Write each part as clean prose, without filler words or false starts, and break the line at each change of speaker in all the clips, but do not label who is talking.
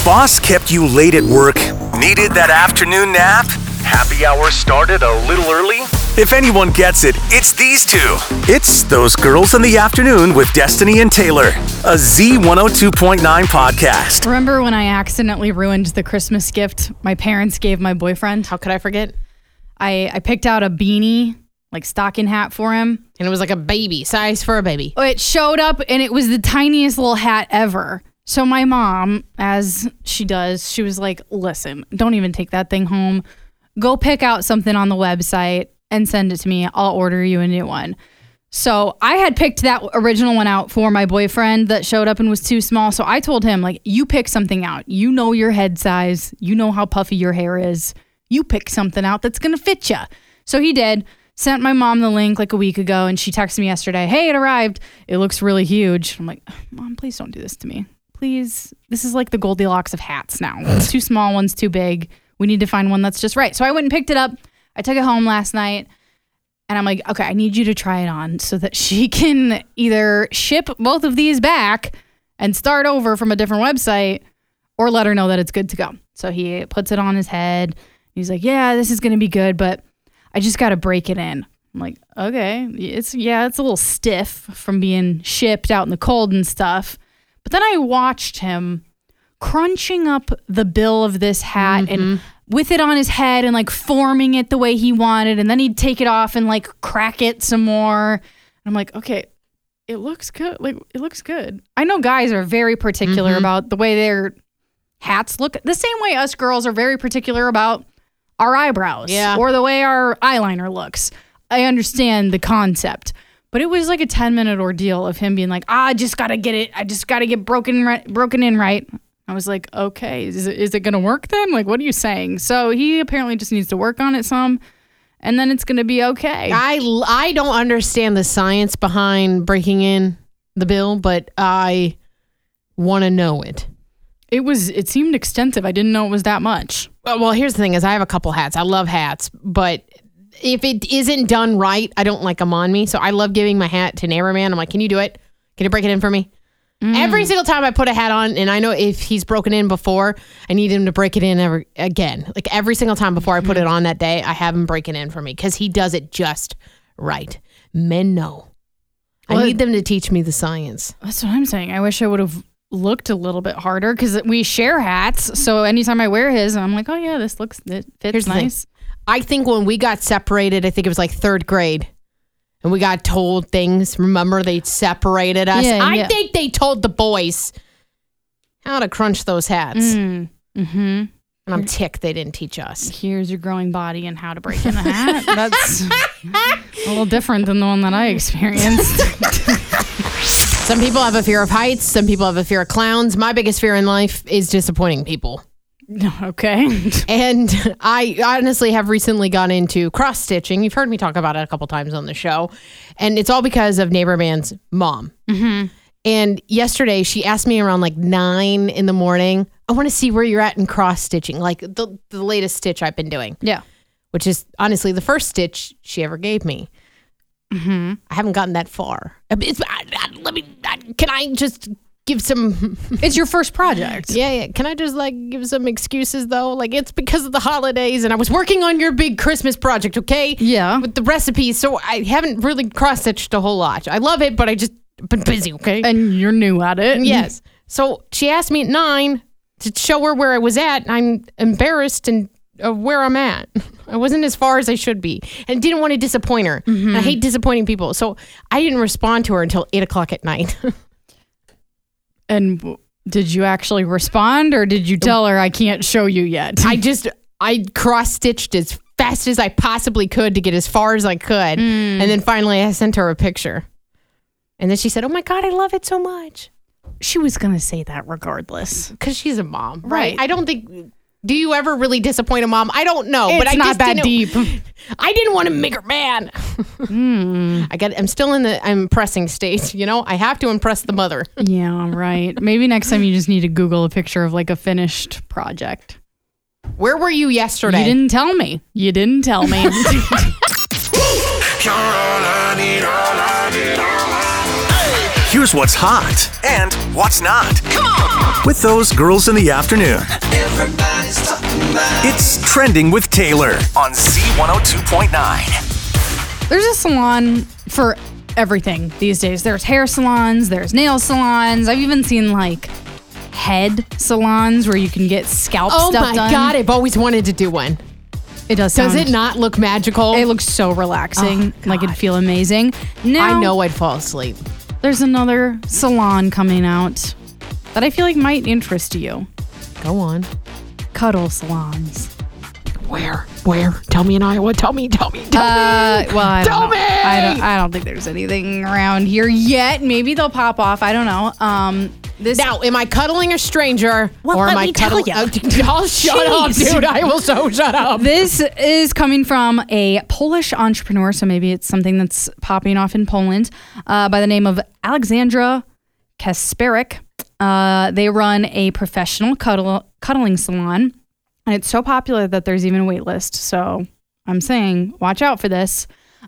boss kept you late at work? Needed that afternoon nap? Happy hour started a little early? If anyone gets it, it's these two. It's Those Girls in the Afternoon with Destiny and Taylor, a Z102.9 podcast.
Remember when I accidentally ruined the Christmas gift my parents gave my boyfriend?
How could I forget?
I picked out a beanie, like stocking hat for him.
And it was like a baby, size for a baby.
It showed up and it was the tiniest little hat ever. So my mom, as she does, she was like, listen, don't even take that thing home. Go pick out something on the website and send it to me. I'll order you a new one. So I had picked that original one out for my boyfriend that showed up and was too small. So I told him, like, you pick something out. You know your head size. You know how puffy your hair is. You pick something out that's going to fit you. So he did. Sent my mom the link like a week ago, and she texted me yesterday, hey, it arrived. It looks really huge. I'm like, Mom, please don't do this to me. Please. This is like the Goldilocks of hats now. One's too small, one's too big. We need to find one that's just right. So I went and picked it up. I took it home last night, and I'm like, okay, I need you to try it on so that she can either ship both of these back and start over from a different website or let her know that it's good to go. So he puts it on his head. He's like, yeah, this is going to be good, but I just got to break it in. I'm like, okay, it's a little stiff from being shipped out in the cold and stuff. But then I watched him crunching up the bill of this hat and with it on his head and like forming it the way he wanted. And then he'd take it off and like crack it some more. And I'm like, okay, it looks good. Like, it looks good. I know guys are very particular about the way their hats look. The same way us girls are very particular about our eyebrows or the way our eyeliner looks. I understand the concept. But it was like a 10-minute ordeal of him being like, I just got to get it. I just got to get broken in right. I was like, okay, is it going to work then? Like, what are you saying? So he apparently just needs to work on it some, and then it's going to be okay.
I don't understand the science behind breaking in the bill, but I want to know it.
It seemed extensive. I didn't know it was that much.
Well, here's the thing is I have a couple hats. I love hats, but if it isn't done right, I don't like them on me. So I love giving my hat to Neighbor Man. I'm like, can you do it? Can you break it in for me? Every single time I put a hat on, and I know if he's broken in before, I need him to break it in again. Like every single time before I put it on that day, I have him break it in for me because he does it just right. Men know. I need them to teach me the science.
That's what I'm saying. I wish I would have looked a little bit harder because we share hats. So anytime I wear his, I'm like, oh yeah, it fits nice.
I think when we got separated, I think it was like third grade. And we got told things. Remember, they separated us. I think they told the boys how to crunch those hats. And I'm ticked they didn't teach us.
Here's your growing body and how to break in a hat. That's a little different than the one that I experienced.
Some people have a fear of heights. Some people have a fear of clowns. My biggest fear in life is disappointing people.
Okay.
And I honestly have recently gone into cross-stitching. You've heard me talk about it a couple times on the show. And it's all because of Neighbor Man's mom. And yesterday, she asked me around like 9 in the morning, I want to see where you're at in cross-stitching, like the latest stitch I've been doing.
Yeah.
Which is honestly the first stitch she ever gave me. I haven't gotten that far. Can I just give some...
It's your first project.
Yeah. Can I just like give some excuses though? Like it's because of the holidays and I was working on your big Christmas project, okay?
Yeah.
With the recipes. So I haven't really cross-stitched a whole lot. I love it, but I just been busy, okay?
And you're new at it.
Yes. So she asked me at 9 to show her where I was at. I'm embarrassed and where I'm at. I wasn't as far as I should be and didn't want to disappoint her. And I hate disappointing people. So I didn't respond to her until 8 o'clock at night.
And did you actually respond or did you tell her I can't show you yet?
I cross-stitched as fast as I possibly could to get as far as I could. And then finally I sent her a picture. And then she said, oh my God, I love it so much.
She was going to say that regardless.
Because she's a mom, right? I don't think... Do you ever really disappoint a mom? I don't know. But I
not
just
that deep.
I didn't want to make her mad. I'm still in the impressing stage, you know? I have to impress the mother.
Yeah, right. Maybe next time you just need to Google a picture of like a finished project.
Where were you yesterday?
You didn't tell me.
You're all I need, Here's what's hot and what's not. Come on! With those girls in the afternoon.
Everybody's talking about
It's Trending with Taylor on Z102.9.
There's a salon for everything these days. There's hair salons, there's nail salons. I've even seen like head salons where you can get scalp
Oh
stuff
my
done.
God, I've always wanted to do one.
It does.
Does
sound-
it not look magical?
It looks so relaxing.
Oh,
like
God.
it'd feel amazing. Now,
I know I'd fall asleep.
there's another salon coming out that I feel like might interest you.
Go on.
Cuddle salons.
Where? Tell me in Iowa. Tell me.
Well, I don't
Tell
know.
me!
I don't think there's anything around here yet. Maybe they'll pop off. I don't know. This
Now, am I cuddling a stranger
Well,
or
let
am I
me tell
cuddling?
ya.
I'll shut up,
Jeez.
dude. I will so shut up.
This is coming from a Polish entrepreneur, so maybe it's something that's popping off in Poland, by the name of Alexandra Kasperek. They run a professional cuddling salon, and it's so popular that there's even a wait list. So I'm saying, watch out for this.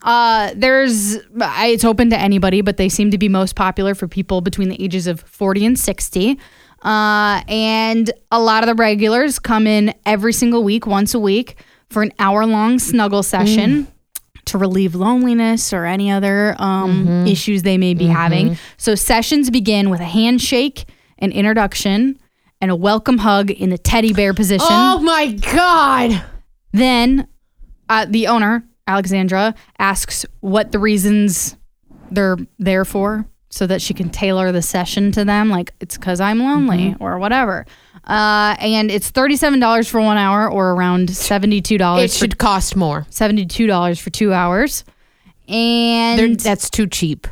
It's open to anybody, but they seem to be most popular for people between the ages of 40 and 60. And a lot of the regulars come in every single week, once a week, for an hour-long snuggle session to relieve loneliness or any other issues they may be having. So sessions begin with a handshake, an introduction, and a welcome hug in the teddy bear position.
Oh my God.
Then the owner, Alexandra, asks what the reasons they're there for so that she can tailor the session to them. Like, it's because I'm lonely or whatever. And it's $37 for 1 hour or around $72
It should cost more.
$72 for 2 hours. And
That's too cheap.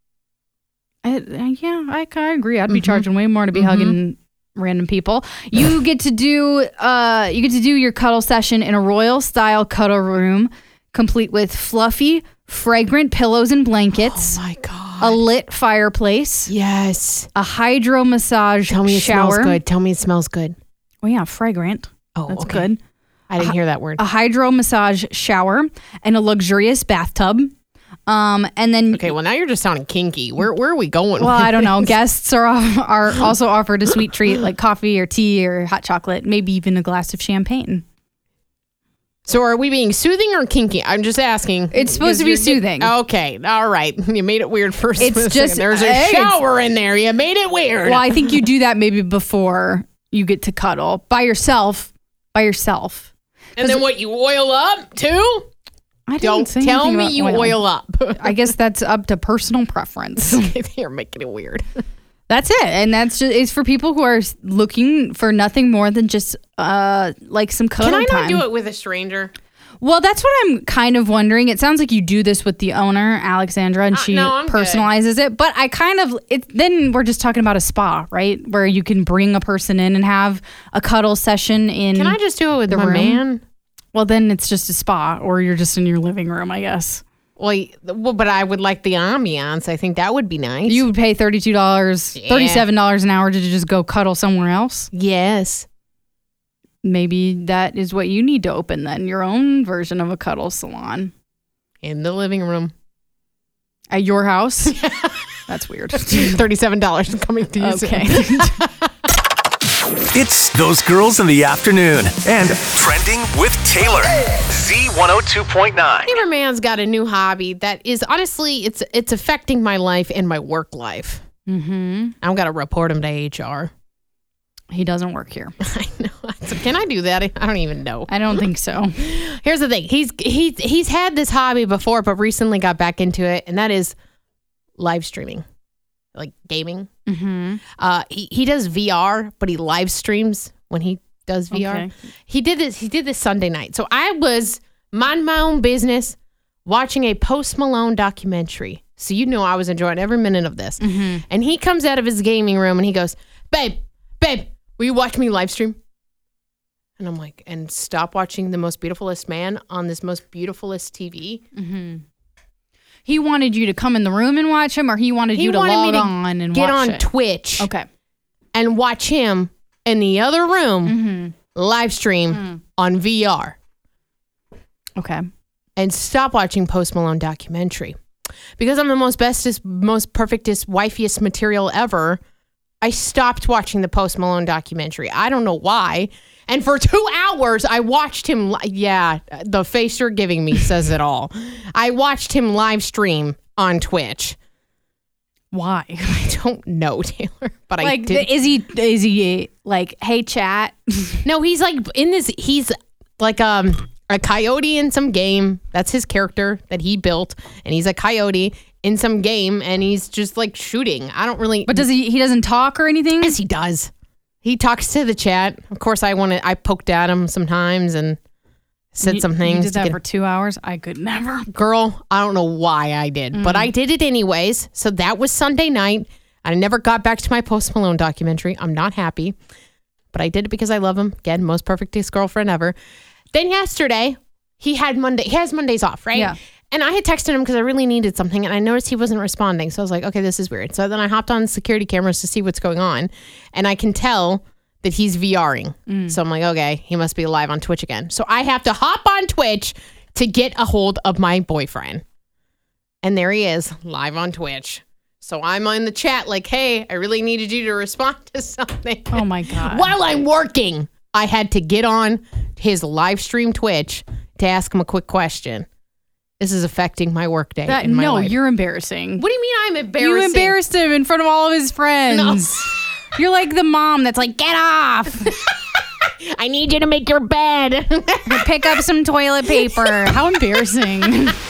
I agree. I'd be charging way more to be hugging random people. You get to do your cuddle session in a royal style cuddle room, complete with fluffy, fragrant pillows and blankets,
Oh my God.
a lit fireplace,
Yes.
a hydro massage
Tell me it
shower.
smells good. Tell me it smells good.
Well, yeah, fragrant.
Oh,
That's
okay.
good.
I didn't hear that word.
A hydro massage shower and a luxurious bathtub. And then
Okay, well now you're just sounding kinky. Where are we going?
well,
with
I don't know.
this?
Guests are also offered a sweet treat like coffee or tea or hot chocolate, maybe even a glass of champagne.
So are we being soothing or kinky? I'm just asking.
It's supposed to be
Because you're
soothing.
Okay, all right. You made it weird first.
It's
second.
just-
There's a
hey, it's-
shower in there. You made it weird.
Well, I think you do that maybe before you get to cuddle by yourself.
And then what? You oil up too?
I didn't
Don't
say
tell
anything
me
about
you oil up.
I guess that's up to personal preference.
You're making it weird.
That's it, and it's for people who are looking for nothing more than just like some cuddle
Can I
time.
not do it with a stranger?
Well, that's what I'm kind of wondering. It sounds like you do this with the owner, Alexandra, and she
no, I'm good.
personalizes it. But I kind of then we're just talking about a spa, right? Where you can bring a person in and have a cuddle session in.
Can I just do it with
the
my
room?
man?
Well, then it's just a spa, or you're just in your living room, I guess.
Well, but I would like the ambiance. I think that would be nice.
You would pay $32, $37 an hour to just go cuddle somewhere else.
Yes.
Maybe that is what you need to open then, your own version of a cuddle salon
In the living room.
at your house. That's weird.
$37 coming to you.
Okay.
It's those girls in the afternoon and Trending with Taylor. Z102.9.
Neighbor Man's got a new hobby that is honestly, it's affecting my life and my work life.
Mm-hmm.
I've got to report him to HR.
He doesn't work here.
I know. So can I do that? I don't even know.
I don't think so.
Here's the thing. He's had this hobby before, but recently got back into it, and that is live streaming, like gaming.
Mm-hmm.
He does VR, but he live streams when he does VR.
Okay.
He did this Sunday night. So I was minding my own business, watching a Post Malone documentary. So you know I was enjoying every minute of this.
Mm-hmm.
And he comes out of his gaming room and he goes, babe, will you watch me live stream? And I'm like, and stop watching the most beautifulest man on this most beautifulest TV.
Mm-hmm. He wanted you to come in the room and watch him, or he wanted you to log on and
get
watch
on
it?
Twitch
Okay.
and watch him in the other room
Mm-hmm.
live stream on VR.
Okay.
And stop watching Post Malone documentary. because I'm the most bestest, most perfectest, wifiest material ever, I stopped watching the Post Malone documentary. I don't know why. And for 2 hours, I watched him. Yeah, the face you're giving me says it all. I watched him live stream on Twitch.
Why?
I don't know, Taylor, but I did.
Is he like, hey, chat?
No, he's like in this. He's like a coyote in some game. That's his character that he built, and he's a coyote in some game, and he's just like shooting. I don't really.
But does he doesn't talk or anything?
Yes, he does. He talks to the chat. Of course, I poked at him sometimes and said some things.
You did that for 2 hours? I could never.
Girl, I don't know why I did, but I did it anyways. So that was Sunday night. I never got back to my Post Malone documentary. I'm not happy, but I did it because I love him. Again, most perfectest girlfriend ever. Then yesterday, he has Mondays off, right?
Yeah.
And I had texted him because I really needed something, and I noticed he wasn't responding. So I was like, okay, this is weird. So then I hopped on security cameras to see what's going on, and I can tell that he's VRing. So I'm like, okay, he must be live on Twitch again. So I have to hop on Twitch to get a hold of my boyfriend. And there he is, live on Twitch. So I'm in the chat like, hey, I really needed you to respond to something.
Oh, my God.
While I'm working, I had to get on his live stream Twitch to ask him a quick question. This is affecting my workday.
No, you're embarrassing.
What do you mean I'm embarrassing?
You embarrassed him in front of all of his friends.
No.
You're like the mom that's like, get off.
I need you to make your bed.
Pick up some toilet paper. How embarrassing.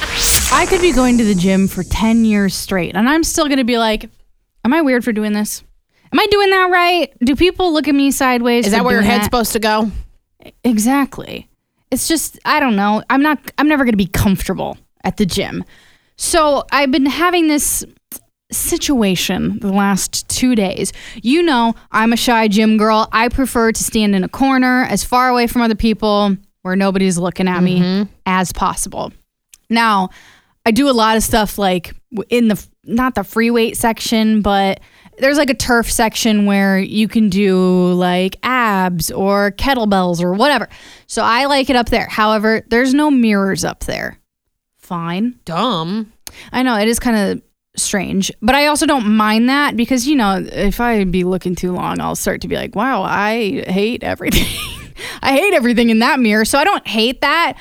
I could be going to the gym for 10 years straight, and I'm still going to be like, am I weird for doing this? Am I doing that right? Do people look at me sideways?
Is that where your head's supposed to go?
Exactly. It's just, I don't know. I'm never going to be comfortable at the gym. So I've been having this situation the last 2 days. You know, I'm a shy gym girl. I prefer to stand in a corner as far away from other people where nobody's looking at me as possible. Now, I do a lot of stuff like in not the free weight section, but there's like a turf section where you can do like abs or kettlebells or whatever. So I like it up there. However, there's no mirrors up there. Fine.
Dumb.
I know, it is kind of strange, but I also don't mind that because, you know, if I be looking too long, I'll start to be like, wow, I hate everything. I hate everything in that mirror. So I don't hate that.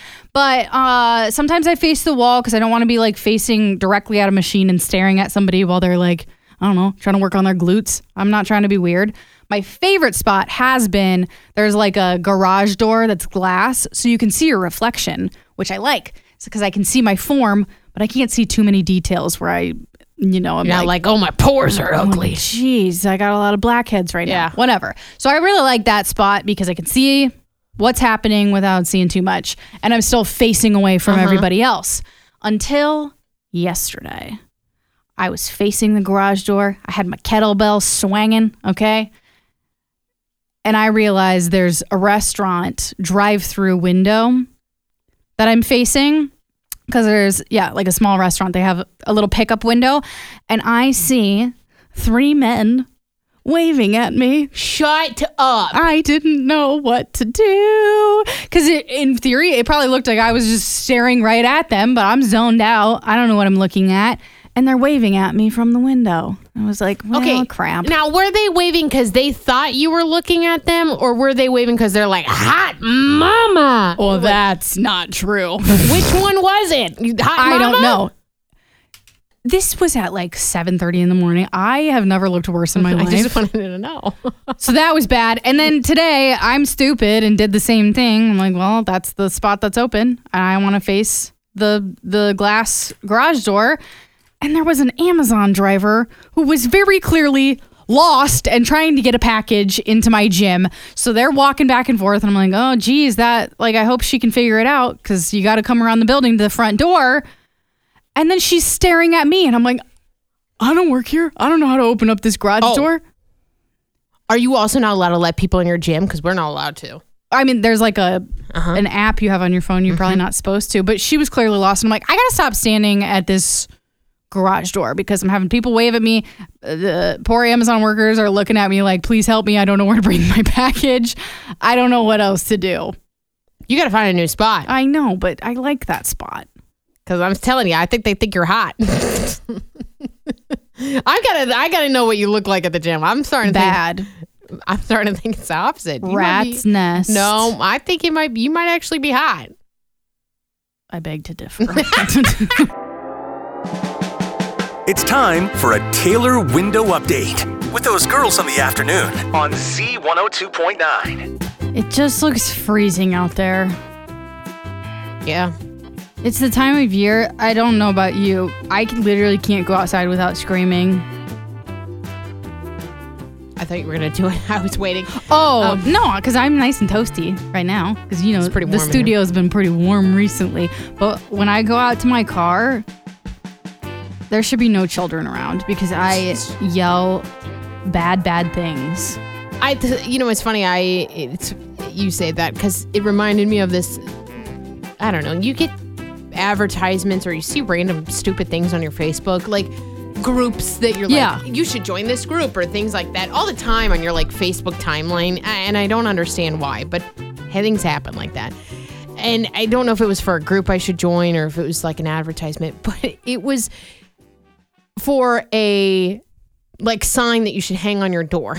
But sometimes I face the wall because I don't want to be like facing directly at a machine and staring at somebody while they're like, I don't know, trying to work on their glutes. I'm not trying to be weird. My favorite spot has been there's like a garage door that's glass so you can see your reflection, which I like. It's because I can see my form, but I can't see too many details where I'm
You're like, oh, my pores are ugly.
Jeez, I got a lot of blackheads right now. Whatever. So I really like that spot because I can see what's happening without seeing too much. And I'm still facing away from everybody else. Until yesterday. I was facing the garage door. I had my kettlebell swinging, okay? And I realized there's a restaurant drive-through window that I'm facing because there's, like a small restaurant. They have a little pickup window. And I see 3 men waving at me.
Shut up.
I didn't know what to do. Because in theory, it probably looked like I was just staring right at them, but I'm zoned out. I don't know what I'm looking at. And they're waving at me from the window. I was like, well,
okay,
crap.
Now, were they waving because they thought you were looking at them? Or were they waving because they're like, hot mama?
Well, that's not true.
Which one was it? Hot
I
mama?
don't know. This was at like 7:30 in the morning. I have never looked worse in my life.
I just wanted to know.
So that was bad. And then today, I'm stupid and did the same thing. I'm like, well, that's the spot that's open. And I want to face the glass garage door. And there was an Amazon driver who was very clearly lost and trying to get a package into my gym. So they're walking back and forth. And I'm like, oh, geez, I hope she can figure it out because you got to come around the building to the front door. And then she's staring at me. And I'm like, I don't work here. I don't know how to open up this garage door.
Are you also not allowed to let people in your gym? Because we're not allowed to.
I mean, there's like an app you have on your phone. You're probably not supposed to. But she was clearly lost. And I'm like, I got to stop standing at this garage door because I'm having people wave at me. The poor Amazon workers are looking at me like, please help me. I don't know where to bring my package. I don't know what else to do.
You got to find a new spot.
I know, but I like that spot.
Because I'm telling you, I think they think you're hot. I gotta know what you look like at the gym. I'm starting to
Bad.
I'm starting to think it's the opposite. You might
Rat's nest.
No, I think you might actually be hot.
I beg to differ.
It's time for a Taylor window update with those girls on the afternoon on Z102.9.
It just looks freezing out there.
Yeah.
It's the time of year. I don't know about you. I literally can't go outside without screaming.
I thought you were gonna do it. I was waiting.
Oh, no, because I'm nice and toasty right now. Because, you know,
It's pretty
the
warm in
studio's been pretty warm recently. But when I go out to my car, there should be no children around because I yell bad things.
You know, it's funny. You say that because it reminded me of this. I don't know. You get advertisements or you see random stupid things on your Facebook, like groups that you're like, you should join this group or things like that all the time on your like Facebook timeline. And I don't understand why, but things happen like that. And I don't know if it was for a group I should join or if it was like an advertisement, but it was for a like sign that you should hang on your door.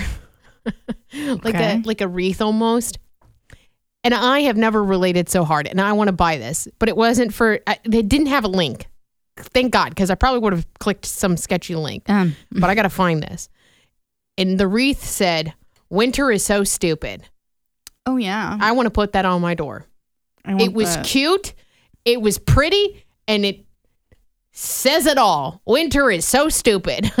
like a wreath almost. And I have never related so hard, and I want to buy this, but it wasn't for. They didn't have a link. Thank God, because I probably would have clicked some sketchy link. But I got to find this. And the wreath said, "Winter is so stupid."
Oh yeah,
I want to put that on my door. It was cute, it was pretty, and it says it all. Winter is so stupid.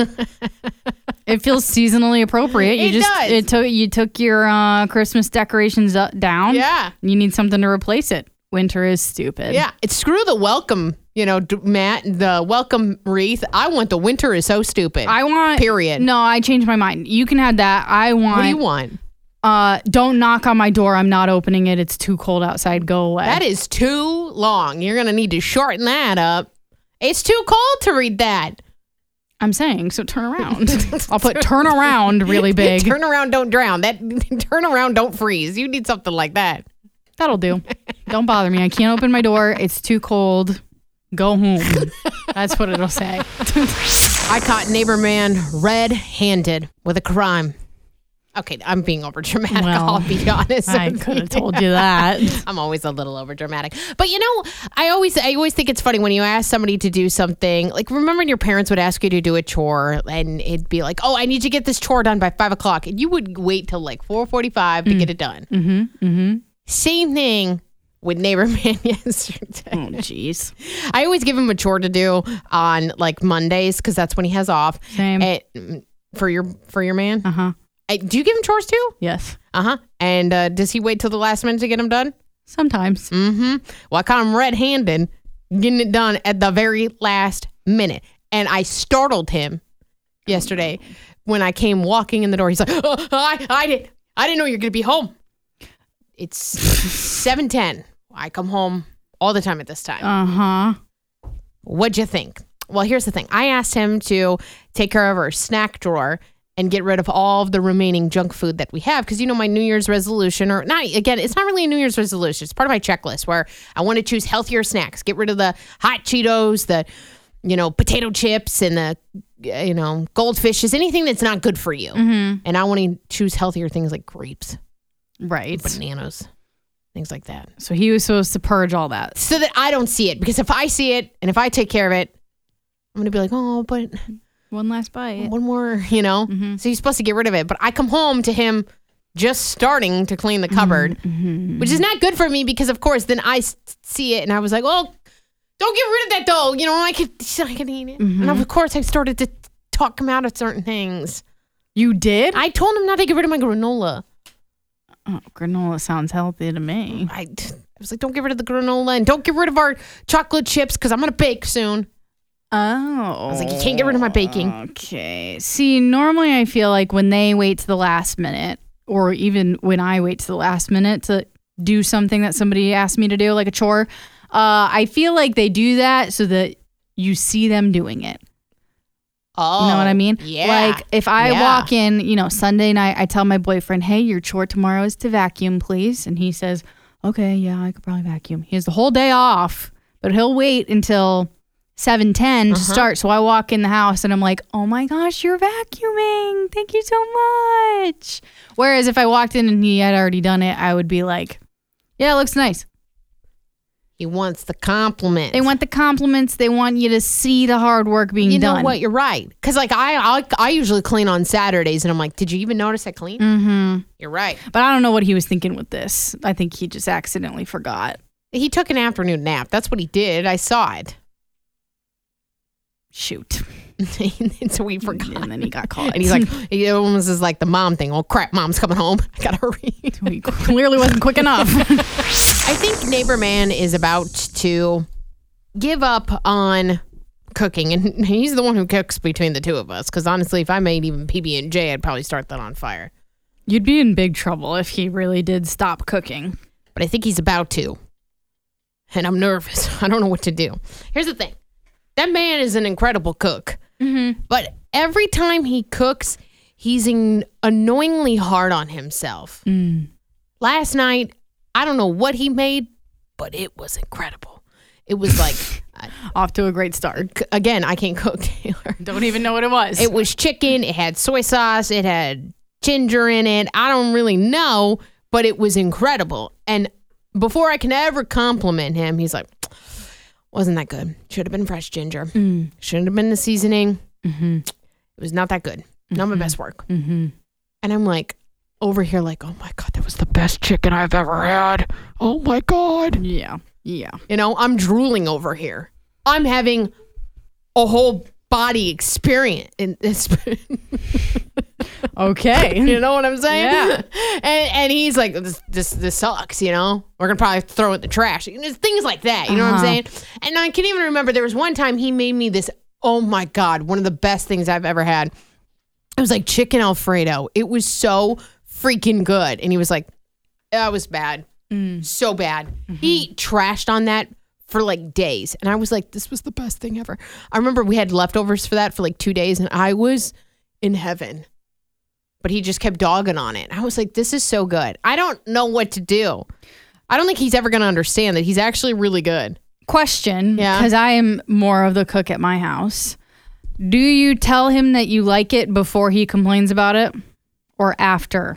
It feels seasonally appropriate. You took your Christmas decorations down.
Yeah.
You need something to replace it. Winter is stupid.
Yeah. It's screw the welcome, Matt, the welcome wreath. I want the winter is so stupid. Period.
No, I changed my mind. You can have that. I want.
What do you want?
Don't knock on my door. I'm not opening it. It's too cold outside. Go away.
That is too long. You're going to need to shorten that up. It's too cold to read that.
I'm saying, so turn around. I'll put turn around really big.
Turn around, don't drown. Turn around, don't freeze. You need something like that.
That'll do. Don't bother me. I can't open my door. It's too cold. Go home. That's what it'll say.
I caught neighbor man red-handed with a crime. Okay, I'm being over dramatic.
Well,
I'll be honest.
I could have told you that.
I'm always a little over dramatic. But I always think it's funny when you ask somebody to do something. Like, remember when your parents would ask you to do a chore and it'd be like, oh, I need you to get this chore done by 5 o'clock. And you would wait till like 4:45 to get it done. Mm-hmm. Same thing with neighbor man yesterday.
Oh, jeez.
I always give him a chore to do on like Mondays because that's when he has off.
Same.
For your man?
Uh-huh.
Do you give him chores too?
Yes.
Uh-huh. And does he wait till the last minute to get them done?
Sometimes.
Mm-hmm. Well, I caught him red-handed getting it done at the very last minute. And I startled him yesterday when I came walking in the door. He's like, oh, I didn't know you're going to be home. It's 7:10. I come home all the time at this time.
Uh-huh.
What'd you think? Well, here's the thing. I asked him to take care of our snack drawer and get rid of all of the remaining junk food that we have. Because, my New Year's resolution, or not, again, it's not really a New Year's resolution. It's part of my checklist where I want to choose healthier snacks, get rid of the hot Cheetos, the, potato chips and the, goldfishes, anything that's not good for you.
Mm-hmm.
And I want to choose healthier things like grapes,
Right.
bananas, things like that.
So he was supposed to purge all that.
So that I don't see it. Because if I see it and if I take care of it, I'm going to be like, oh, but...
One last bite.
One more, Mm-hmm. So he's supposed to get rid of it. But I come home to him just starting to clean the cupboard, which is not good for me because, of course, then I see it and I was like, oh, don't get rid of that, though. I can eat it. And, of course, I started to talk him out of certain things.
You did?
I told him not to get rid of my granola.
Oh, granola sounds healthy to me.
I was like, don't get rid of the granola and don't get rid of our chocolate chips because I'm going to bake soon.
Oh.
I was like, you can't get rid of my baking.
Okay. See, normally I feel like when they wait to the last minute, or even when I wait to the last minute to do something that somebody asked me to do, like a chore, I feel like they do that so that you see them doing it.
Oh.
You know what I mean?
Yeah.
Like if I walk in, Sunday night, I tell my boyfriend, hey, your chore tomorrow is to vacuum, please. And he says, okay, yeah, I could probably vacuum. He has the whole day off. but he'll wait until 7:10 to start. So I walk in the house and I'm like, oh my gosh, you're vacuuming. Thank you so much. Whereas if I walked in and he had already done it, I would be like, yeah, it looks nice.
He wants the compliment.
They want the compliments. They want you to see the hard work being done.
You know what? You're right. Because like I usually clean on Saturdays, and I'm like, did you even notice I cleaned? Mm-hmm. You're right.
But I don't know what he was thinking with this. I think he just accidentally forgot.
He took an afternoon nap. That's what he did. I saw it.
Shoot.
So we forgot.
And then he got caught.
And he's like, it almost is like the mom thing. Oh crap, mom's coming home. I gotta hurry.
He clearly wasn't quick enough.
I think Neighbor Man is about to give up on cooking, and he's the one who cooks between the two of us. Because honestly, if I made even PB&J, I'd probably start that on fire.
You'd be in big trouble if he really did stop cooking.
But I think he's about to, and I'm nervous. I don't know what to do. Here's the thing: that man is an incredible cook, but every time he cooks, he's annoyingly hard on himself. Last night, I don't know what he made, but it was incredible. It was like
off to a great start.
Again, I can't cook, Taylor.
Don't even know what it was.
It was chicken. It had soy sauce. It had ginger in it. I don't really know, but it was incredible. And before I can ever compliment him, he's like, wasn't that good. Should have been fresh ginger. Shouldn't have been the seasoning. It was not that good. Not my best work. And I'm like, over here like, oh my God, that was the best chicken I've ever had. Oh my God.
Yeah.
You know, I'm drooling over here. I'm having a whole body experience in this.
Okay.
You know what I'm saying?
Yeah.
And he's like, this sucks, you know? We're going to probably throw it in the trash. Things like that, you know what I'm saying? And I can even remember there was one time he made me this, oh my God, one of the best things I've ever had. It was like chicken Alfredo. It was so freaking good. And he was like, that was bad. So bad. He trashed on that for like days. And I was like, this was the best thing ever. I remember we had leftovers for that for like 2 days and I was in heaven. But he just kept dogging on it. I was like, this is so good. I don't know what to do. I don't think he's ever going to understand that he's actually really good.
Question,
Yeah.
because I am more of the cook at my house. Do you tell him that you like it before he complains about it or after?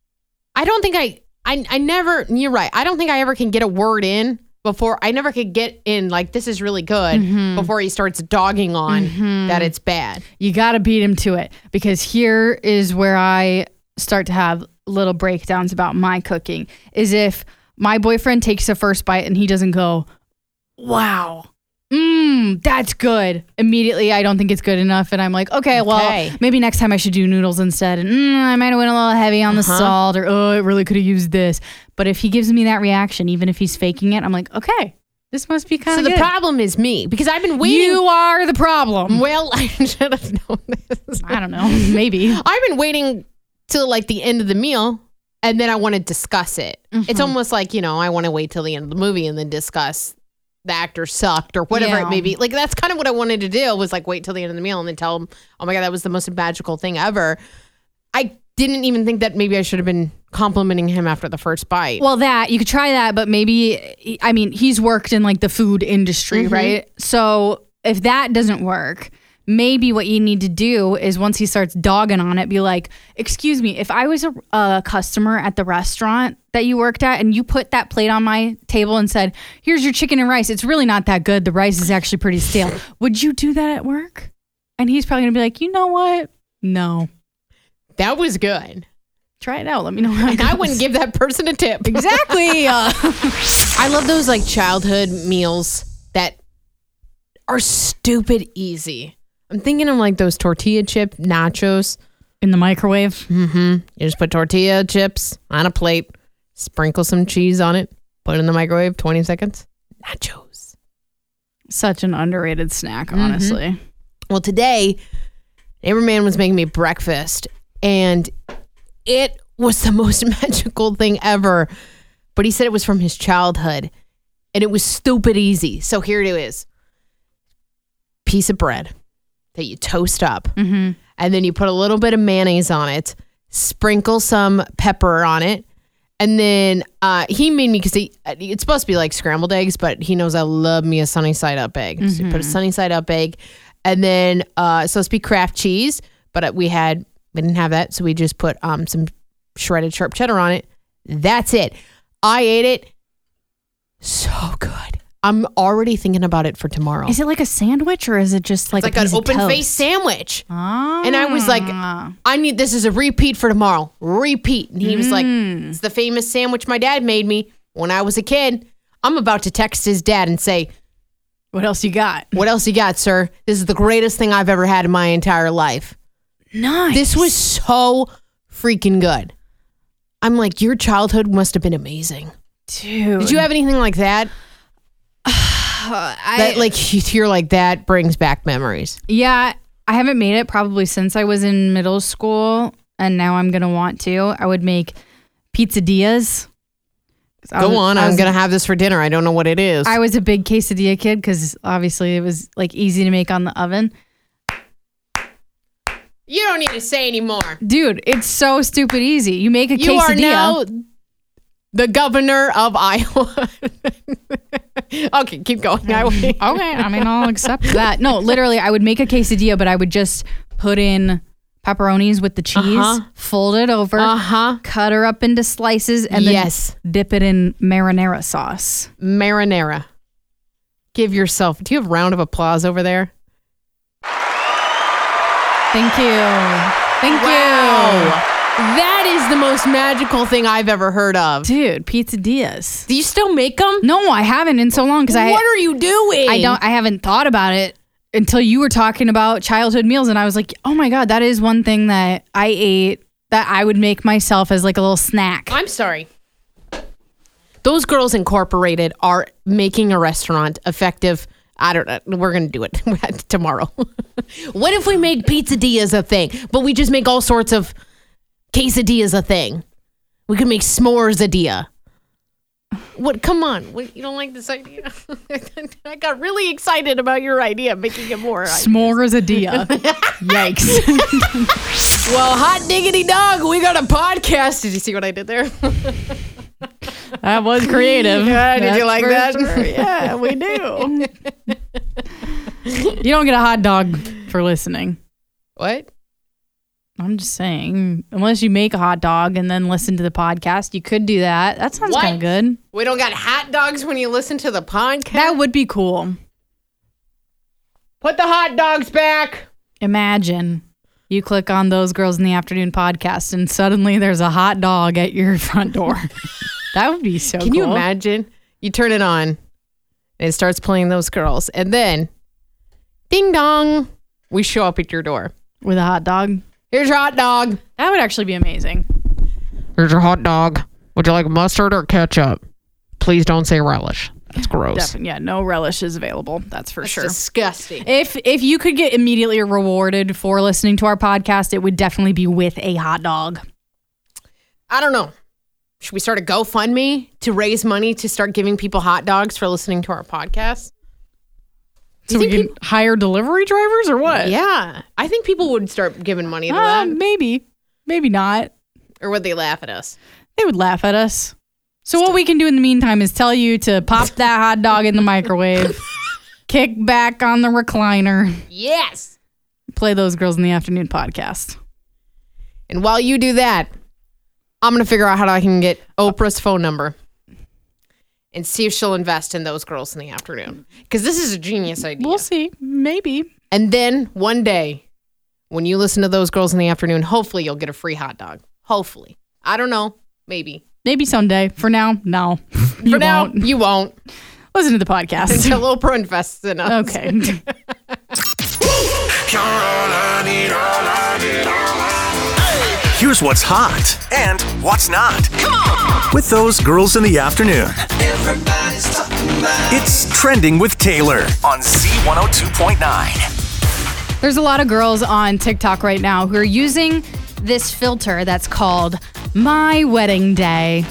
I don't think I never, you're right. I don't think I ever can get a word in before. I never could get in like, this is really good before he starts dogging on that it's bad.
You got to beat him to it, because here is where I start to have little breakdowns about my cooking. Is if my boyfriend takes the first bite and he doesn't go, wow, that's good. Immediately, I don't think it's good enough. And I'm like, okay, well, maybe next time I should do noodles instead. And I might have went a little heavy on the salt, or, oh, it really could have used this. But if he gives me that reaction, even if he's faking it, I'm like, okay, this must be kind of
good. So
the
problem is me, because I've been waiting.
You are the problem.
Well, I should have known this.
I don't know. Maybe.
I've been waiting till like the end of the meal, and then I want to discuss it. It's almost like, you know, I want to wait till the end of the movie and then discuss the actor sucked or whatever it may be. Like, that's kind of what I wanted to do, was like wait till the end of the meal and then tell him, oh my God, that was the most magical thing ever. I didn't even think that maybe I should have been complimenting him after the first bite.
Well, that you could try that, but maybe, I mean, he's worked in like the food industry, right? So if that doesn't work, maybe what you need to do is, once he starts dogging on it, be like, excuse me, if I was a customer at the restaurant that you worked at and you put that plate on my table and said, here's your chicken and rice, it's really not that good, the rice is actually pretty stale, would you do that at work? And he's probably gonna be like, you know what? No.
That was good.
Try it out. Let me know how it
And
goes.
I wouldn't give that person a tip.
Exactly.
I love those like childhood meals that are stupid easy. I'm thinking of like those tortilla chip nachos.
In the microwave.
You just put tortilla chips on a plate, sprinkle some cheese on it, put it in the microwave, 20 seconds. Nachos.
Such an underrated snack, honestly.
Well, today, Neighbor Man was making me breakfast, and it was the most magical thing ever. But he said it was from his childhood, and it was stupid easy. So here it is. Piece of bread that you toast up, and then you put a little bit of mayonnaise on it, sprinkle some pepper on it, And then he made me, because it's supposed to be like scrambled eggs, but he knows I love me a sunny side up egg. So he put a sunny side up egg. And then it's supposed to be Kraft cheese, but we didn't have that. So we just put some shredded sharp cheddar on it. That's it. I ate it. So good. I'm already thinking about it for tomorrow.
Is it like a sandwich or is it just like
It's
a
like
piece
an
of toast?
open-faced sandwich.
Ah.
And I was like, this is a repeat for tomorrow. Repeat. And he was like, it's the famous sandwich my dad made me when I was a kid. I'm about to text his dad and say,
What else you got?
what else you got, sir? This is the greatest thing I've ever had in my entire life.
Nice.
This was so freaking good. I'm like, your childhood must have been amazing.
Dude.
Did you have anything like that? That like you're like, that brings back memories.
Yeah, I haven't made it probably since I was in middle school, and now I'm gonna want to. I would make pizzadillas.
Go on, I'm gonna have this for dinner. I don't know what it is.
I was a big quesadilla kid because obviously it was like easy to make on the oven.
You don't need to say anymore.
Dude, it's so stupid easy. You make a quesadilla.
You are now the governor of Iowa. Okay, keep going.
Okay, I mean, I'll accept that. No, literally, I would make a quesadilla, but I would just put in pepperonis with the cheese, fold it over, cut her up into slices, and then dip it in marinara sauce.
Marinara. Give yourself, do you have a round of applause over there?
Thank you. Thank
you. That is the most magical thing I've ever heard of.
Dude, pizzadillas.
Do you still make them?
No, I haven't in so long because
What are you doing?
I haven't thought about it until you were talking about childhood meals, and I was like, oh my God, that is one thing that I ate that I would make myself as like a little snack.
I'm sorry. Those Girls Incorporated are making a restaurant effective. I don't know. We're going to do it tomorrow. What if we make pizzadillas a thing, but we just make all sorts of quesadillas a thing? We could make s'moresadilla. What? Come on. What, you don't like this idea? I got really excited about your idea, making it more.
S'moresadilla. Yikes.
Well, hot diggity dog, we got a podcast. Did you see what I did there?
That was creative.
Yeah, did you like that?
Sure. Yeah, we do. You don't get a hot dog for listening.
What?
I'm just saying, unless you make a hot dog and then listen to the podcast, you could do that. That sounds kind of good.
We don't got hot dogs when you listen to the podcast?
That would be cool.
Put the hot dogs back.
Imagine you click on Those Girls in the Afternoon podcast and suddenly there's a hot dog at your front door. That would be so cool.
Can you imagine? You turn it on and it starts playing Those Girls. And then, ding dong, we show up at your door.
With a hot dog?
Here's your hot dog.
That would actually be amazing.
Here's your hot dog. Would you like mustard or ketchup? Please don't say relish. That's gross.
Definitely, yeah, no relish is available. That's for sure.
Disgusting.
If you could get immediately rewarded for listening to our podcast, it would definitely be with a hot dog.
I don't know. Should we start a GoFundMe to raise money to start giving people hot dogs for listening to our podcast?
So we can hire delivery drivers or what?
Yeah. I think people would start giving money to that.
Maybe. Maybe not.
Or would they laugh at us?
They would laugh at us. So what we can do in the meantime is tell you to pop that hot dog in the microwave, kick back on the recliner.
Yes.
Play Those Girls in the Afternoon podcast.
And while you do that, I'm going to figure out how I can get Oprah's phone number and see if she'll invest in Those Girls in the Afternoon. Because this is a genius idea.
We'll see. Maybe.
And then one day, when you listen to Those Girls in the Afternoon, hopefully you'll get a free hot dog. Hopefully. I don't know. Maybe.
Maybe someday. For now, no.
For now, you won't.
Listen to the podcast.
Until Oprah invests in us.
Okay.
Here's what's hot and what's not. With Those Girls in the Afternoon.
Everybody's talking about
It's Trending with Taylor on Z102.9.
There's a lot of girls on TikTok right now who are using this filter that's called My Wedding Day.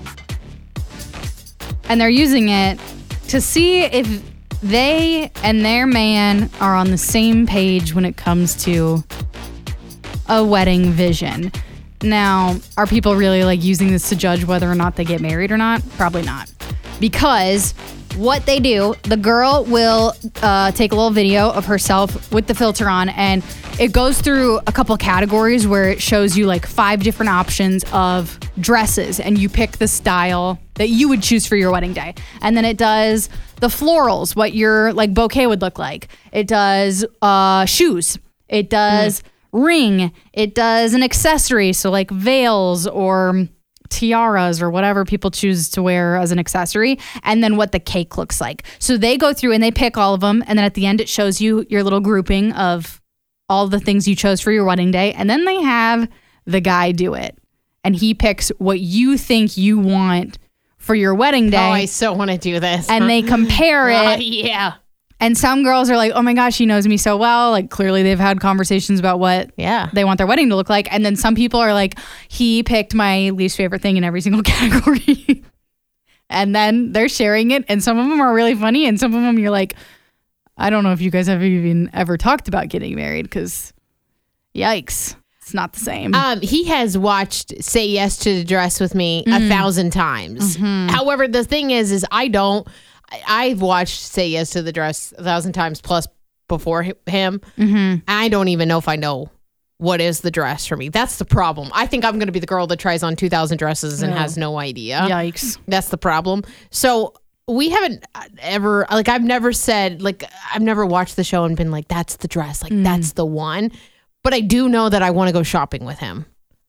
And they're using it to see if they and their man are on the same page when it comes to a wedding vision. Now, are people really like using this to judge whether or not they get married or not? Probably not. Because what they do, the girl will take a little video of herself with the filter on, and it goes through a couple categories where it shows you like 5 different options of dresses, and you pick the style that you would choose for your wedding day. And then it does the florals, what your like bouquet would look like. It does shoes. It does ring. It does an accessory, so like veils or tiaras or whatever people choose to wear as an accessory, and then what the cake looks like. So they go through and they pick all of them, and then at the end it shows you your little grouping of all the things you chose for your wedding day, and then they have the guy do it, and he picks what you think you want for your wedding day.
Oh, I so want to do this.
And they compare it.
Yeah.
And some girls are like, oh my gosh, he knows me so well. Like, clearly they've had conversations about what they want their wedding to look like. And then some people are like, he picked my least favorite thing in every single category. And then they're sharing it. And some of them are really funny. And some of them you're like, I don't know if you guys have even ever talked about getting married, because yikes, it's not the same.
He has watched Say Yes to the Dress with me 1,000 times. However, the thing is I've watched Say Yes to the Dress 1,000 times plus before him. I don't even know if I know what is the dress for me. That's the problem. I think I'm going to be the girl that tries on 2,000 dresses and has no idea.
Yikes.
That's the problem. So we haven't ever, like, I've never said, like, I've never watched the show and been like, that's the dress. Like, that's the one. But I do know that I want to go shopping with him.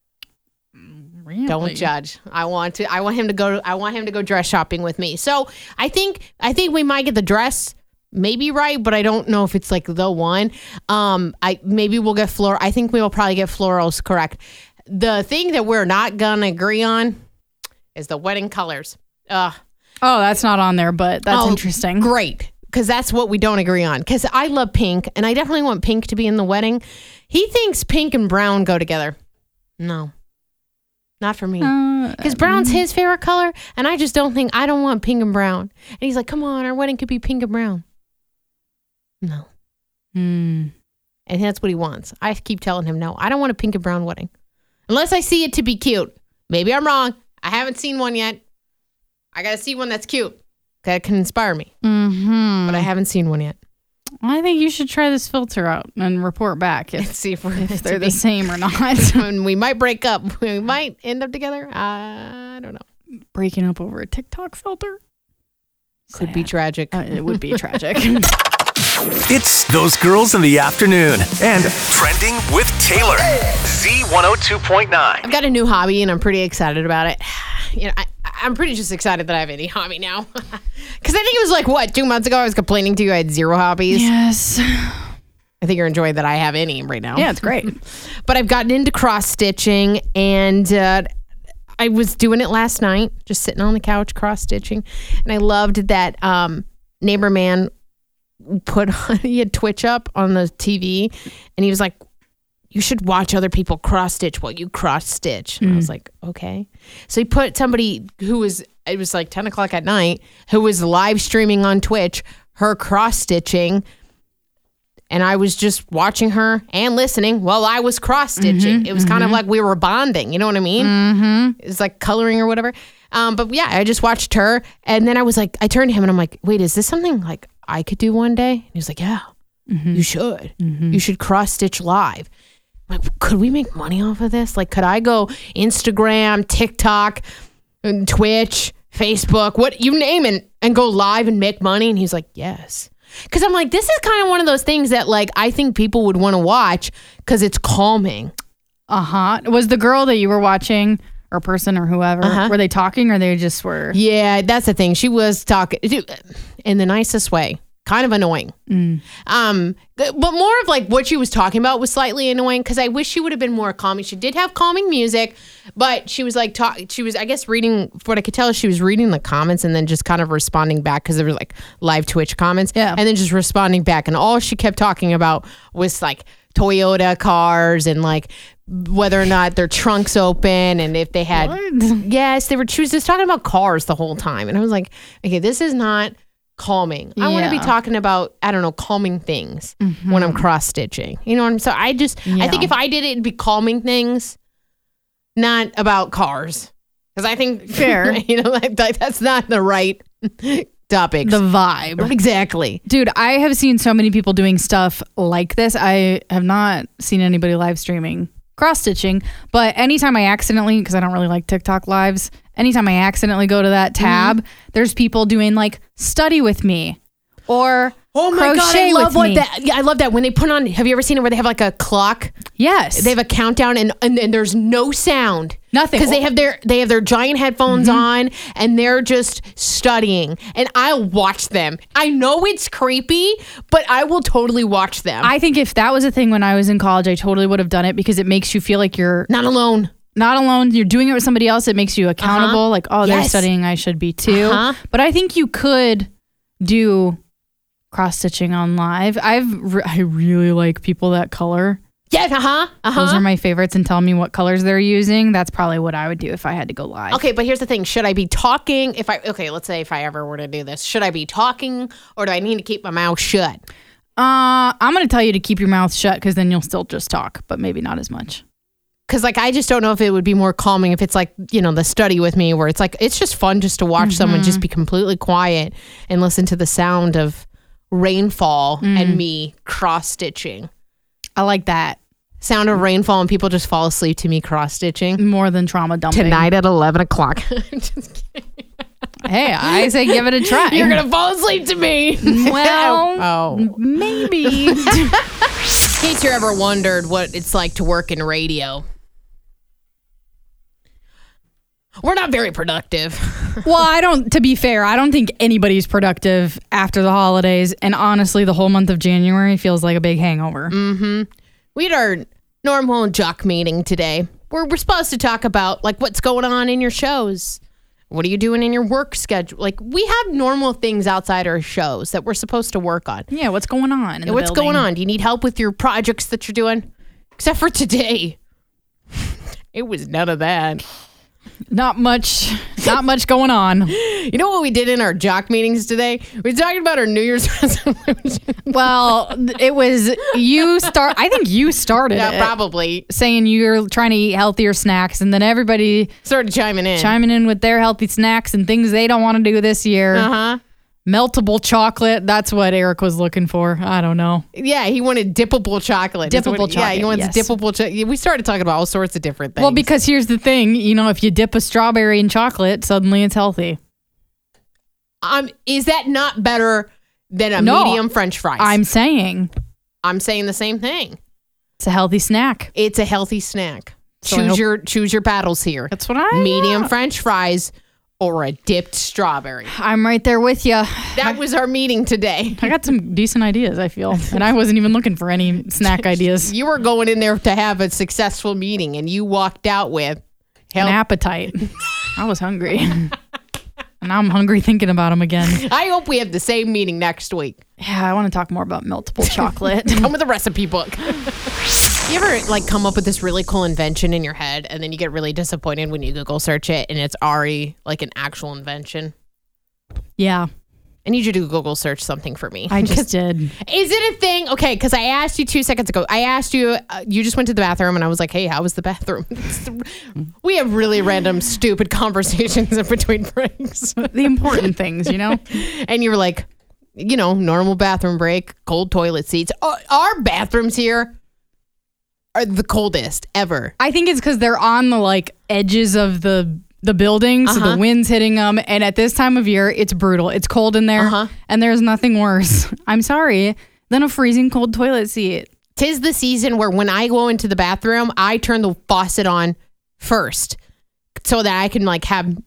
Really?
Don't judge. I want him to go dress shopping with me. So I think we might get the dress maybe right, but I don't know if it's like the one. Maybe we'll get floral. I think we will probably get florals correct. The thing that we're not gonna agree on is the wedding colors.
Oh, that's not on there, but that's interesting.
Great. Because that's what we don't agree on. Because I love pink, and I definitely want pink to be in the wedding. He thinks pink and brown go together. No. Not for me. Because brown's his favorite color, and I don't want pink and brown. And he's like, come on, our wedding could be pink and brown. No. And that's what he wants. I keep telling him, no, I don't want a pink and brown wedding. Unless I see it to be cute. Maybe I'm wrong. I haven't seen one yet. I got to see one that's cute. That can inspire me. But I haven't seen one yet.
I think you should try this filter out and report back
Let's see if
they're the same or not.
And we might break up. We might end up together. I don't know.
Breaking up over a TikTok filter?
Could be tragic.
It would be tragic.
It's Those Girls in the Afternoon and Trending with Taylor. Z102.9.
I've got a new hobby and I'm pretty excited about it. You know, I'm pretty just excited that I have any hobby now. Because I think it was like, 2 months ago I was complaining to you I had 0 hobbies.
Yes.
I think you're enjoying that I have any right now.
Yeah, it's great.
But I've gotten into cross stitching, and I was doing it last night, just sitting on the couch cross stitching. And I loved that neighbor man he had Twitch up on the TV, and he was like, you should watch other people cross stitch while you cross stitch. And I was like, okay. So he put somebody it was like 10 o'clock at night, who was live streaming on Twitch, her cross stitching. And I was just watching her and listening while I was cross stitching. It was kind of like we were bonding. You know what I mean? It's like coloring or whatever. But yeah, I just watched her. And then I was like, I turned to him and I'm like, wait, is this something like I could do one day? And he was like, yeah, you should. You should cross stitch live. I'm like, could we make money off of this? Like, could I go Instagram, TikTok, Twitch, Facebook, what you name it, and go live and make money? And he's like, yes. Because I'm like, this is kind of one of those things that, like, I think people would want to watch because it's calming.
Was the girl that you were watching, or person or whoever, were they talking or they just were?
Yeah, that's the thing. She was talking in the nicest way. Kind of annoying. But more of like what she was talking about was slightly annoying because I wish she would have been more calming. She did have calming music, but she was like, she was, I guess, reading, from what I could tell, she was reading the comments and then just kind of responding back because there was like live Twitch comments. Yeah. And then just responding back. And all she kept talking about was like Toyota cars and like whether or not their trunks open and if they had, yes, she was just talking about cars the whole time. And I was like, okay, this is not calming. I want to be talking about, I don't know, calming things when I'm cross stitching. You know what I'm saying? So I think if I did it, it'd be calming things. not about cars. Because I think,
Fair.
that's not the right topic.
The vibe.
Exactly.
Dude, I have seen so many people doing stuff like this. I have not seen anybody live streaming cross-stitching, but anytime I accidentally, because I don't really like TikTok lives, anytime I accidentally go to that tab, there's people doing like study with me or
Oh my God,
crochet
I love
with me.
that. Yeah, I love that. When they put on, have you ever seen it where they have like a clock?
Yes.
They have a countdown and there's no sound.
Nothing.
Because they have their giant headphones on and they're just studying. And I'll watch them. I know it's creepy, but I will totally watch them.
I think if that was a thing when I was in college, I totally would have done it because it makes you feel like you're
Not alone.
not alone. You're doing it with somebody else. It makes you accountable. Like, oh, they're
Yes.
studying. I should be too. But I think you could do cross-stitching on live. I really like people that color.
Yeah,
Those are my favorites, and tell me what colors they're using. That's probably what I would do if I had to go live.
Okay, but here's the thing. Should I be talking? Let's say if I ever were to do this, should I be talking or do I need to keep my mouth shut?
I'm going to tell you to keep your mouth shut because then you'll still just talk, but maybe not as much.
Because I just don't know if it would be more calming if it's like, the study with me where it's like, it's just fun just to watch someone just be completely quiet and listen to the sound of rainfall and me cross-stitching.
I like that.
Sound of rainfall and people just fall asleep to me cross-stitching.
More than trauma dumping.
Tonight at 11 o'clock. I'm just kidding.
Hey, I say give it a try.
You're going to fall asleep to me.
Well, maybe.
In case you ever wondered what it's like to work in radio. We're not very productive.
Well, to be fair, I don't think anybody's productive after the holidays. And honestly, the whole month of January feels like a big hangover.
We had our normal jock meeting today where we're supposed to talk about like what's going on in your shows. What are you doing in your work schedule? Like we have normal things outside our shows that we're supposed to work on.
Yeah, what's going on in the
What's
building?
going on? Do you need help with your projects that you're doing? Except for today. It was none of that.
Not much going on.
You know what we did in our jock meetings today? We were talking about our New Year's resolution.
Well, it was I think you started
Yeah,
it,
probably.
saying you're trying to eat healthier snacks, and then everybody
Started chiming in.
with their healthy snacks and things they don't want to do this year.
Uh-huh.
Meltable chocolate. That's what Eric was looking for. I don't know.
Yeah, he wanted dippable chocolate.
Dippable
Yeah, he
chocolate,
wants
yes.
dippable chocolate. We started talking about all sorts of different things.
Well, because here's the thing, if you dip a strawberry in chocolate, suddenly it's healthy.
Is that not better than a
No.
medium French fries?
I'm saying
I'm saying the same thing.
it's a healthy snack.
It's a healthy snack.
So I
Choose your battles here.
That's what I
Medium French fries or a dipped strawberry.
I'm right there with you.
That was our meeting today.
I got some decent ideas, I feel. And I wasn't even looking for any snack ideas.
You were going in there to have a successful meeting, and you walked out with
An appetite. I was hungry. And now I'm hungry thinking about them again.
I hope we have the same meeting next week.
Yeah, I want to talk more about meltable chocolate.
Come with a recipe book. You ever come up with this really cool invention in your head and then you get really disappointed when you Google search it and it's already like an actual invention?
Yeah,
I need you to Google search something for me.
I just did.
Is it a thing? Okay, because I asked you 2 seconds ago. I asked you, you just went to the bathroom and I was like, hey, how was the bathroom? We have really random, stupid conversations in between breaks.
The important things,
And you were like, normal bathroom break, cold toilet seats. Our bathrooms here are the coldest ever.
I think it's because they're on the edges of the building, so the wind's hitting them. And at this time of year, it's brutal. It's cold in there, and there's nothing worse. I'm sorry, than a freezing cold toilet seat.
'Tis the season where when I go into the bathroom, I turn the faucet on first so that I can have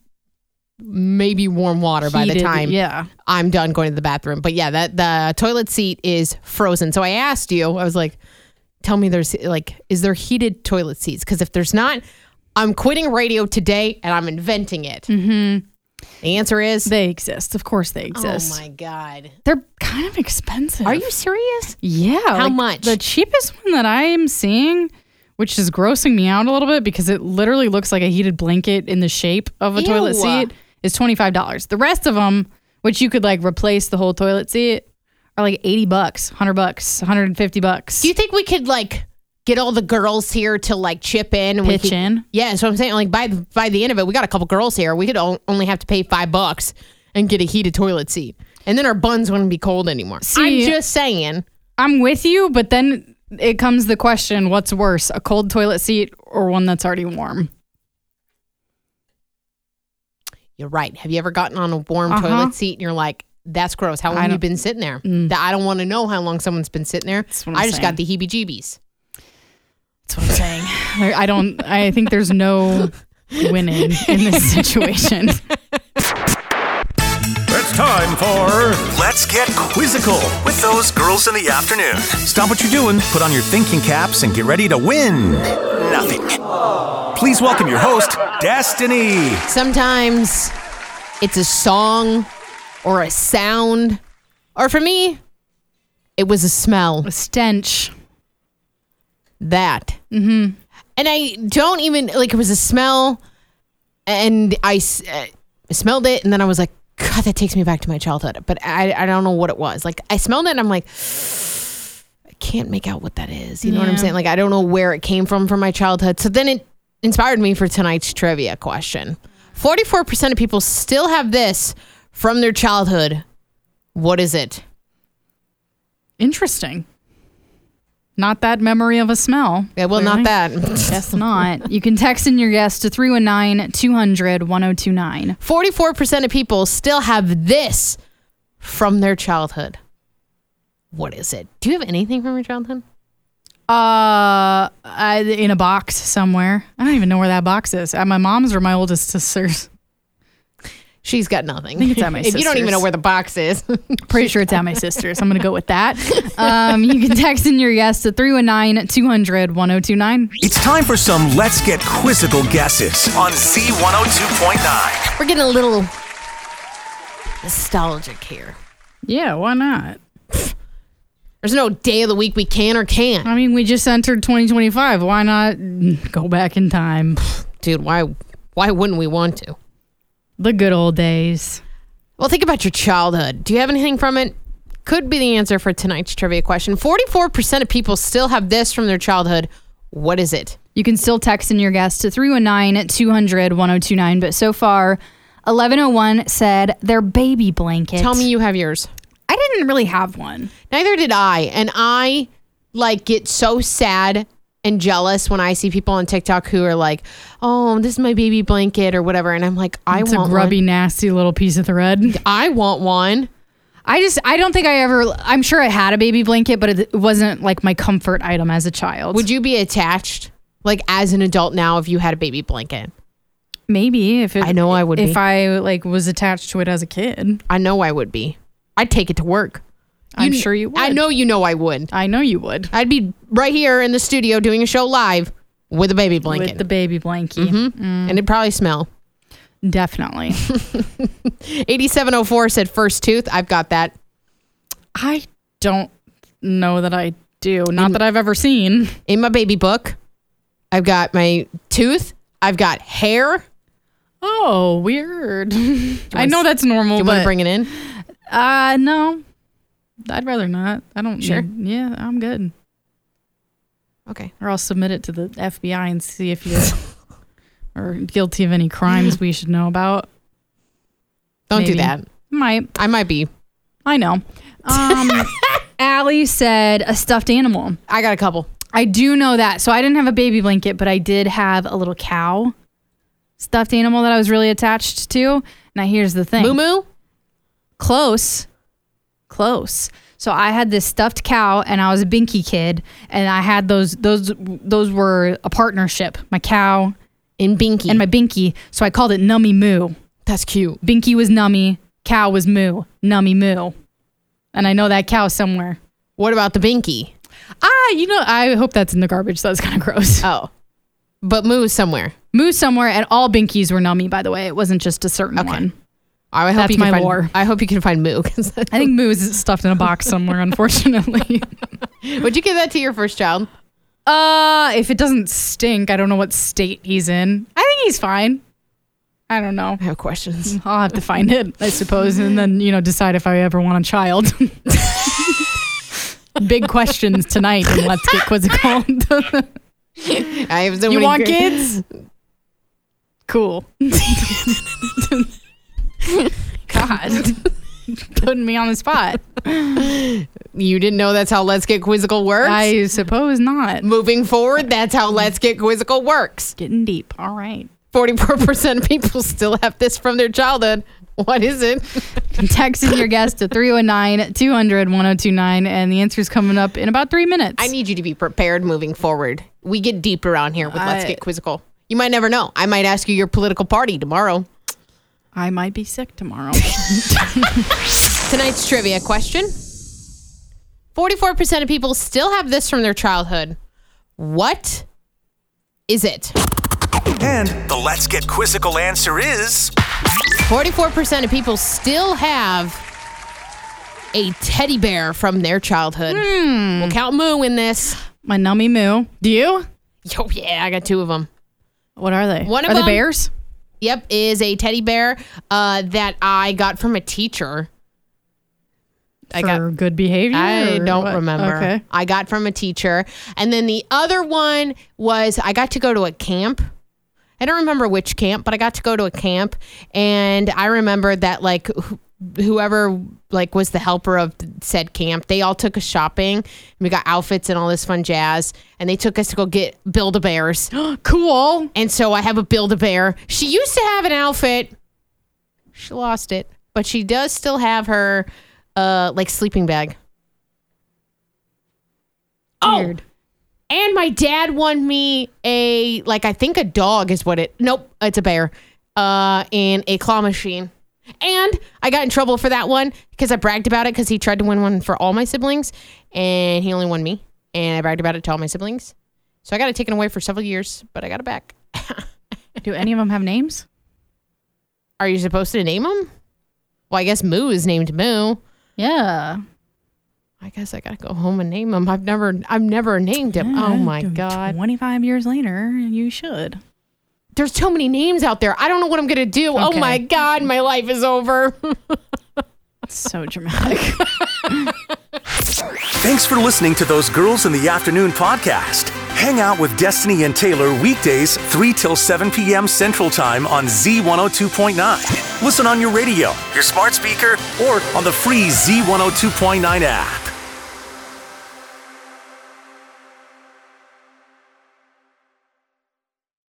maybe warm water by the
Heated,
time
yeah.
I'm done going to the bathroom. But yeah, the toilet seat is frozen. So I asked you, I was like, tell me is there heated toilet seats? Because if there's not, I'm quitting radio today and I'm inventing it. Mm-hmm. The answer is
They exist. Of course they exist.
oh my God.
They're kind of expensive.
Are you serious?
Yeah.
How much?
The cheapest one that I am seeing, which is grossing me out a little bit because it literally looks like a heated blanket in the shape of a toilet
Ew.
seat, is $25. The rest of them, which you could replace the whole toilet seat, are $80, $100, $150.
Do you think we could get all the girls here to like chip in and
Pitch in.
Yeah, so I'm saying like by the end of it, we got a couple girls here. We could only have to pay $5 and get a heated toilet seat, and then our buns wouldn't be cold anymore.
See,
I'm just saying.
I'm with you, but then it comes the question: what's worse, a cold toilet seat or one that's already warm?
You're right. Have you ever gotten on a warm toilet seat and you're like, that's gross. How long have you been sitting there? I don't want to know how long someone's been sitting there. I just got the heebie-jeebies.
That's what I'm saying. I think there's no winning in this situation.
It's time for Let's Get Quizzical with those girls in the afternoon. Stop what you're doing, put on your thinking caps, and get ready to win nothing. Please welcome your host, Destiny.
Sometimes it's a song or a sound, or for me, it was a smell.
A stench.
That. Mm-hmm. And I don't even, like, it was a smell, and I smelled it, and then I was like, God, that takes me back to my childhood. But I don't know what it was. Like, I smelled it, and I'm like, I can't make out what that is. You know what I'm saying? Like, I don't know where it came from my childhood. So then it inspired me for tonight's trivia question. 44% of people still have this from their childhood. What is it?
Interesting. Not that memory of a smell.
Yeah, well,
clearly.
not that.
Guess not. You can text in your guess to 319-200-1029.
44% of people still have this from their childhood. What is it? Do you have anything from your childhood?
In a box somewhere. I don't even know where that box is. At my mom's or my oldest sister's.
She's got nothing.
I think it's at my
If you don't even know where the box is.
Pretty sure it's at my sister's. I'm going to go with that. You can text in your guess to 319-200-1029.
It's time for some Let's Get Quizzical guesses on Z102.9.
We're getting a little nostalgic here.
Yeah, why not?
There's no day of the week we can or can't.
I mean, we just entered 2025. Why not go back in time?
Dude, why wouldn't we want to?
The good old days.
Well, think about your childhood. Do you have anything from it? Could be the answer for tonight's trivia question. 44% of people still have this from their childhood. What is it?
You can still text in your guess to 319-200-1029. But so far, 1101 said their baby blanket.
Tell me you have yours.
I didn't really have one.
Neither did I. And I get so sad and jealous when I see people on TikTok who are like, oh, this is my baby blanket or whatever. And I'm like,
It's a grubby, nasty little piece of thread.
I want one.
I don't think I'm sure I had a baby blanket, but it wasn't like my comfort item as a child.
Would you be attached like as an adult now if you had a baby blanket?
Maybe
I know I would be.
If I was attached to it as a kid.
I know I would be. I'd take it to work.
I'm sure you would.
I know you know I would.
I know you would.
I'd be right here in the studio doing a show live with a baby blanket.
With the baby blankie.
And it'd probably smell.
Definitely.
8704 said first tooth. I've got that.
I don't know that I do. Not that I've ever seen.
In my baby book, I've got my tooth. I've got hair.
Oh, weird. I know that's normal,
Do you want to bring it in?
No. I'd rather not. I don't.
Sure.
Yeah, I'm good.
Okay.
Or I'll submit it to the FBI and see if you're or guilty of any crimes we should know about.
Don't
Maybe.
do that.
I
might be.
I know. Allie said a stuffed animal.
I got a couple.
I do know that. So I didn't have a baby blanket, but I did have a little cow stuffed animal that I was really attached to. Now here's the thing.
Moo Moo?
Close. So I had this stuffed cow and I was a Binky kid and I had those were a partnership. My cow
and Binky.
And my Binky. So I called it Nummy Moo.
That's cute.
Binky was Nummy, cow was Moo, Nummy Moo. And I know that cow somewhere.
What about the Binky?
I hope that's in the garbage. That's kind of gross.
Oh. But Moo's somewhere.
Moo's somewhere, and all Binkies were Nummy, by the way. It wasn't just a certain one.
I hope
That's my lore.
I hope you can find Moo.
I think Moo is stuffed in a box somewhere, unfortunately.
Would you give that to your first child?
If it doesn't stink, I don't know what state he's in. I think he's fine. I don't know.
I have questions.
I'll have to find it, I suppose, and then, decide if I ever want a child. big questions tonight in Let's Get Quizzical.
I have so
You
many
want
great-
kids? Cool. God. Putting me on the spot.
You didn't know that's how Let's Get Quizzical works?
I suppose not.
Moving forward, that's how Let's Get Quizzical works.
Getting deep. All right.
44% of people still have this from their childhood. What is it?
Text in your guess to 309-200-1029, and the answer's coming up in about 3 minutes.
I need you to be prepared moving forward. We get deep around here with Let's Get Quizzical. You might never know. I might ask you your political party tomorrow.
I might be sick tomorrow.
Tonight's trivia question. 44% of people still have this from their childhood. What is it?
And the Let's Get Quizzical answer is
44% of people still have a teddy bear from their childhood. We'll count Moo in this.
My nummy moo. Do you?
Oh, yeah, I got 2 of them.
What are they?
One of
are they
them-
bears?
Yep, is a teddy bear that I got from a teacher.
For good behavior?
I
or
don't
what?
remember.
Okay.
I got from a teacher. And then the other one was I got to go to a camp. I don't remember which camp, but I got to go to a camp. And I remember that like whoever like was the helper of said camp, they all took us shopping. We got outfits and all this fun jazz. And they took us to go get Build-A-Bears.
Cool.
And so I have a Build-A-Bear. She used to have an outfit. She lost it. But she does still have her like sleeping bag.
Weird.
Oh, and my dad won me a, like, I think a dog is what it, nope, it's a bear, and a claw machine. And I got in trouble for that one because I bragged about it because he tried to win one for all my siblings and he only won me. And I bragged about it to all my siblings. So I got it taken away for several years, but I got it back.
Do any of them have names?
Are you supposed to name them? Well, I guess Moo is named Moo.
Yeah.
I guess I gotta go home and name him. I've never named him. Oh my God.
25 years later, you should.
There's so many names out there. I don't know what I'm gonna do. Oh
Okay.
my God, my life is over.
So dramatic.
Thanks for listening to Those Girls in the Afternoon podcast. Hang out with Destiny and Taylor weekdays 3 till 7 p.m. Central Time on Z102.9. Listen on your radio, your smart speaker, or on the free Z102.9 app.